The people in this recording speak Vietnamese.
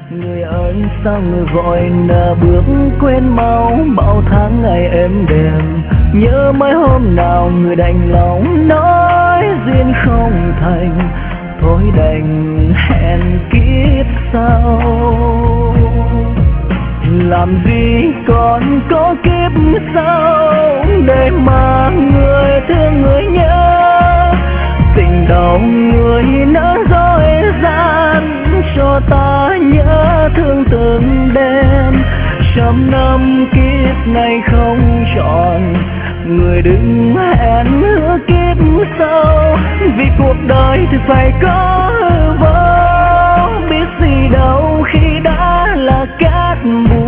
Người ơi sao người vội nỡ bước quên mau bao tháng ngày êm đềm. Nhớ mấy hôm nào người đành lòng nói duyên không thành, thôi đành hẹn kiếp sau. Làm gì còn có kiếp sau để mà người thương người nhớ. Tình đầu người nỡ dối gian cho ta nhớ thương từng đêm. Trăm năm kiếp này không tròn, người đừng hẹn hứa kiếp sau. Vì cuộc đời thì phải có hư vô, biết gì đâu khi đã là cát bụi.